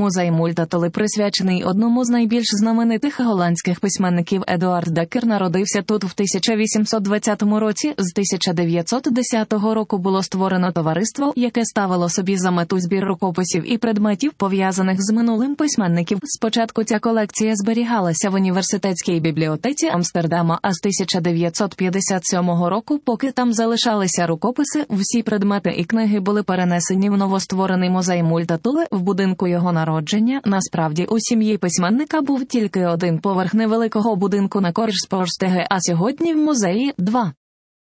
Музей Мультатули присвячений одному з найбільш знаменитих голландських письменників. Едуард Деккер народився тут в 1820 році. З 1910 року було створено товариство, яке ставило собі за мету збір рукописів і предметів, пов'язаних з минулим письменників. Спочатку ця колекція зберігалася в університетській бібліотеці Амстердама, а з 1957 року, поки там залишалися рукописи, всі предмети і книги були перенесені в новостворений музей Мультатули в будинку його народження. Насправді, у сім'ї письменника був тільки один поверх невеликого будинку на Коржспорстеге, а сьогодні в музеї 2.